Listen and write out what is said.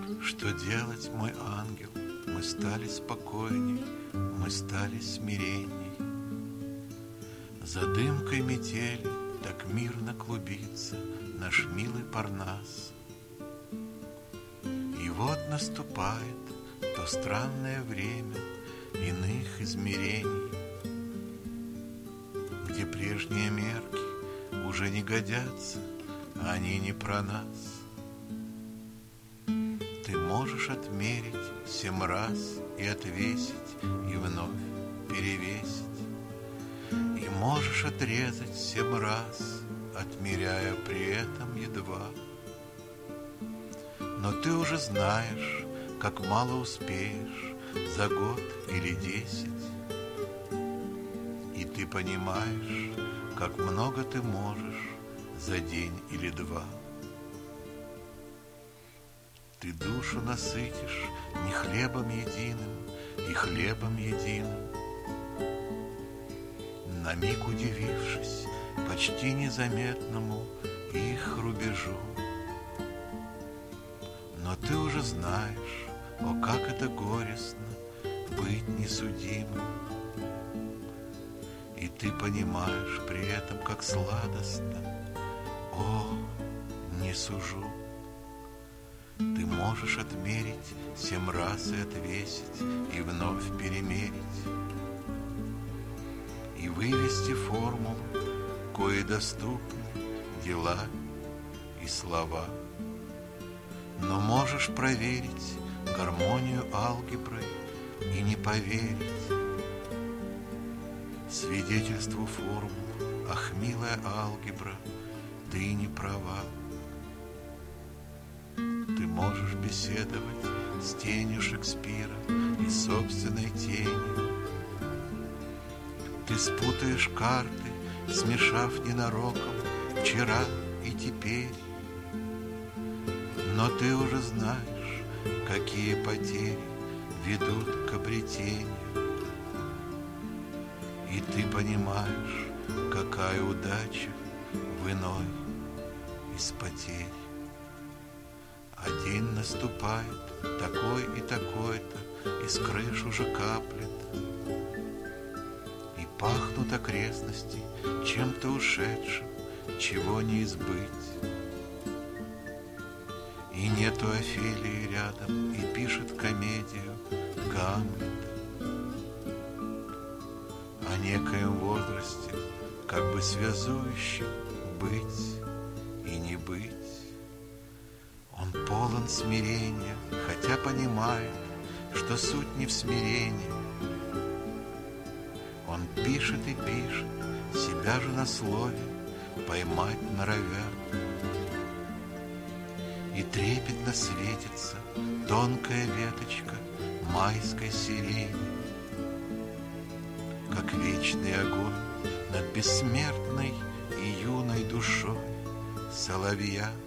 Что делать, мой ангел? Мы стали спокойней, мы стали смиренней. За дымкой метели так мирно клубится наш милый Парнас. И вот наступает то странное время иных измерений, где прежние мерки уже не годятся, они не про нас. Ты можешь отмерить 7 раз и отвесить, и вновь перевесить. И можешь отрезать 7 раз, отмеряя при этом едва. Но ты уже знаешь, как мало успеешь за год или 10. И ты понимаешь, как много ты можешь за день или 2. Ты душу насытишь не хлебом единым и хлебом единым. На миг удивившись почти незаметному их рубежу. Но ты уже знаешь, о, как это горестно быть несудимым. И ты понимаешь при этом, как сладостно, о, не сужу. Ты можешь отмерить 7 раз и отвесить, и вновь перемерить, и вывести формулу, коей доступны дела и слова. Но можешь проверить гармонию алгебры и не поверить свидетельству формул. Ах, милая алгебра, ты не права. Ты можешь беседовать с тенью Шекспира и собственной тенью. Ты спутаешь карты, смешав ненароком вчера и теперь. Но ты уже знаешь, какие потери ведут к обретению. И ты понимаешь, какая удача в иной из потерь. А день наступает, такой и такой-то, из крыш уже каплет. И пахнут окрестности чем-то ушедшим, чего не избыть. И нету Офелии рядом, и пишет комедию Гамлет. О некоем возрасте, как бы связующем быть и не быть. Он полон смирения, хотя понимает, что суть не в смирении. Он пишет и пишет, себя же на слове поймать норовя. И трепетно светится тонкая веточка майской сирени, как вечный огонь над бессмертной и юной душой соловья.